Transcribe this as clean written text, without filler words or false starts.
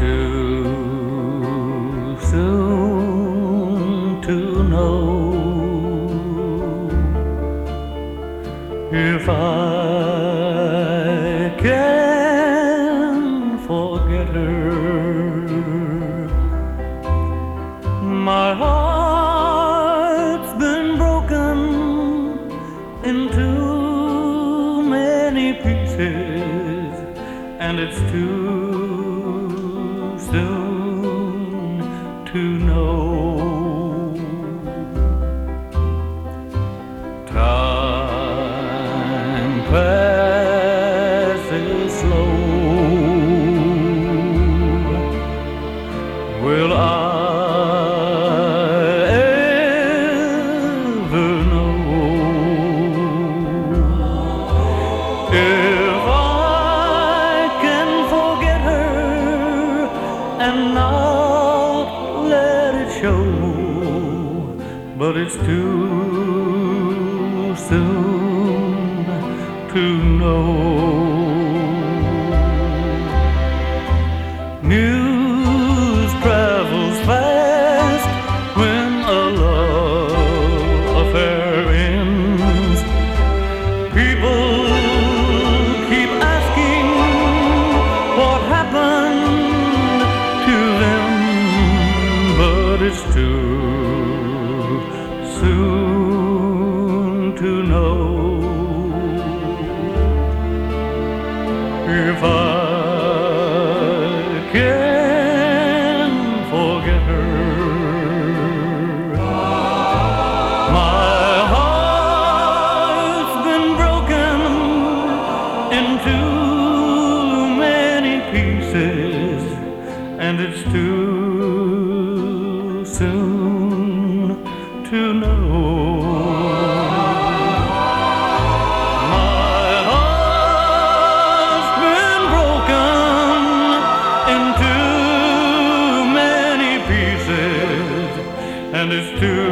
too soon to know if I can forget her. My heart's been broken into many pieces, and it's too soon to know. Time passes slow. Will I ever know if I can forget her and not let it show? But it's too soon to know. News travels fast when a love affair ends. People keep asking what happened to them, but it's too soon to know if I can forget her. My heart's been broken into many pieces, and it's too soon to know. My heart's been broken into many pieces, and it's too